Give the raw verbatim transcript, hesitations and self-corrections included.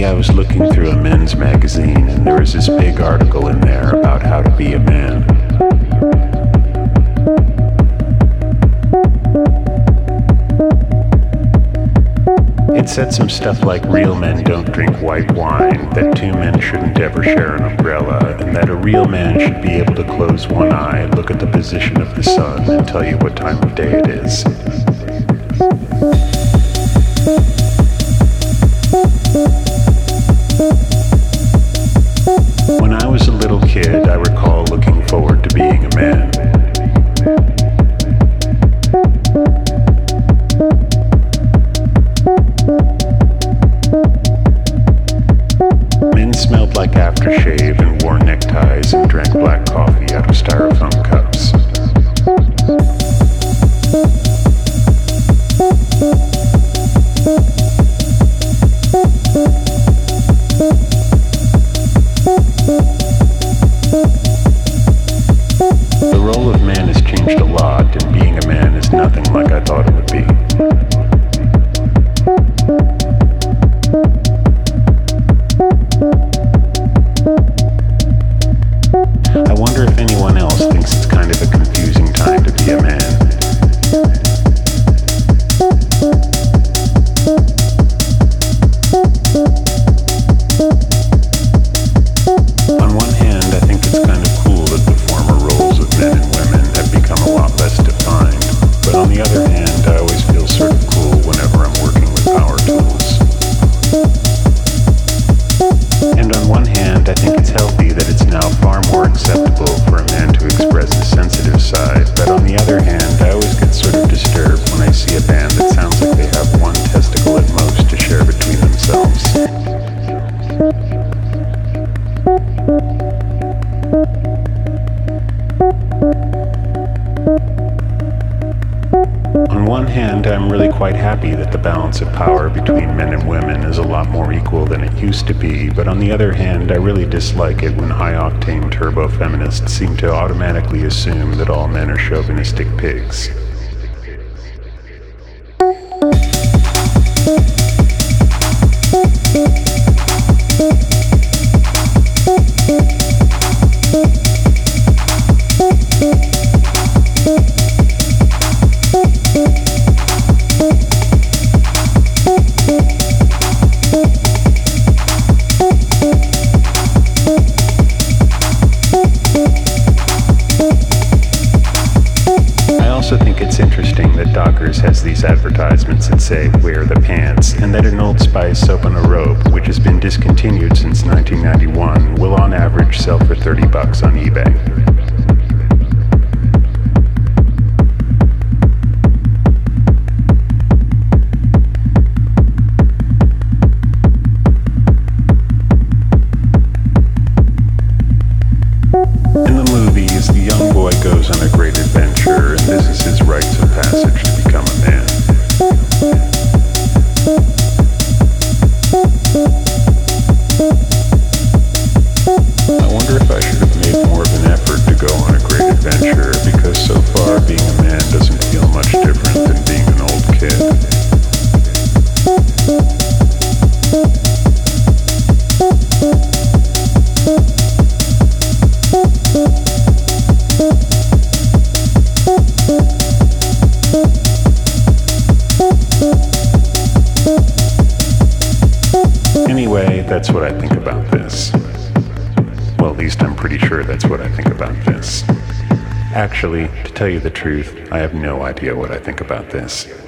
I was looking through a men's magazine and there was this big article in there about how to be a man. It said some stuff like real men don't drink white wine, that two men shouldn't ever share an umbrella, and that a real man should be able to close one eye, look at the position of the sun, and tell you what time of day it is. When I was a little kid, I recall looking forward to being a man. Men smelled like aftershave and wore neckties and drank black coffee out of styrofoam cups. The role of man has changed a lot, and being a man is nothing like I thought it would be. I wonder if anyone else thinks it's kind of a confusing time to be a man. On one hand, I think it's kind of cool that the former roles of men and women have become a lot less defined, but on the other hand, I always feel sort of cool whenever I'm working with power tools. And on one hand, I think it's healthy that it's now far more acceptable for a man to express the sensitive side, but on the other hand, I always get sort of disturbed when I see a band that sounds like they have one testicle at most to share between themselves. On one hand, I'm really quite happy that the balance of power between men and women is a lot more equal than it used to be, but on the other hand, I really dislike it when high-octane turbo-feminists seem to automatically assume that all men are chauvinistic pigs. Has these advertisements that say, wear the pants, and that an Old Spice soap on a rope, which has been discontinued since nineteen ninety-one, will on average sell for thirty bucks on eBay. In the movies, the young boy goes on a great adventure, and this is his rites of passage to become a man. I wonder if I should have made more of an effort to go on a great adventure, because so far being a man doesn't feel much different than being an old kid. Anyway, that's what I think about this. Well, at least I'm pretty sure that's what I think about this. Actually, to tell you the truth, I have no idea what I think about this.